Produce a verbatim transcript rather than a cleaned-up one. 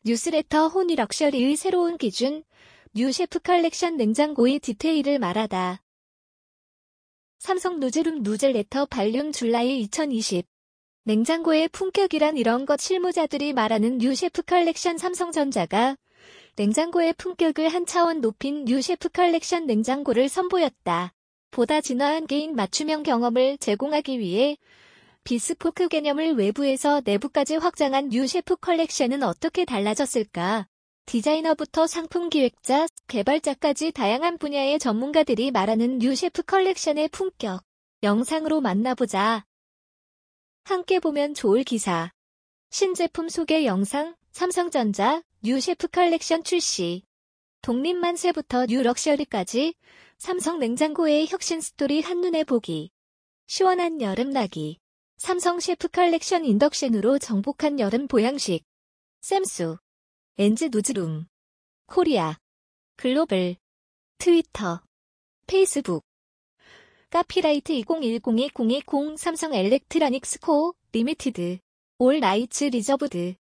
뉴스레터 호니 럭셔리의 새로운 기준, 뉴 셰프 컬렉션 냉장고의 디테일을 말하다. 삼성 노즐룸 누즐레터 발륨 줄라이 이천이십. 냉장고의 품격이란 이런 것. 실무자들이 말하는 뉴 셰프 컬렉션. 삼성전자가 냉장고의 품격을 한 차원 높인 뉴 셰프 컬렉션 냉장고를 선보였다. 보다 진화한 개인 맞춤형 경험을 제공하기 위해 비스포크 개념을 외부에서 내부까지 확장한 뉴 셰프 컬렉션은 어떻게 달라졌을까? 디자이너부터 상품 기획자, 개발자까지 다양한 분야의 전문가들이 말하는 뉴 셰프 컬렉션의 품격. 영상으로 만나보자. 함께 보면 좋을 기사. 신제품 소개 영상, 삼성전자 뉴 셰프 컬렉션 출시. 독립만세부터 뉴 럭셔리까지 삼성 냉장고의 혁신 스토리 한눈에 보기. 시원한 여름 나기. 삼성 셰프 컬렉션 인덕션으로 정복한 여름 보양식. 샘수. 엔지 노즐룸. 코리아. 글로벌. 트위터. 페이스북. 카피라이트 이천십이 공이공 삼성 엘렉트로닉스 코. 리미티드. 올 라이츠 리저브드.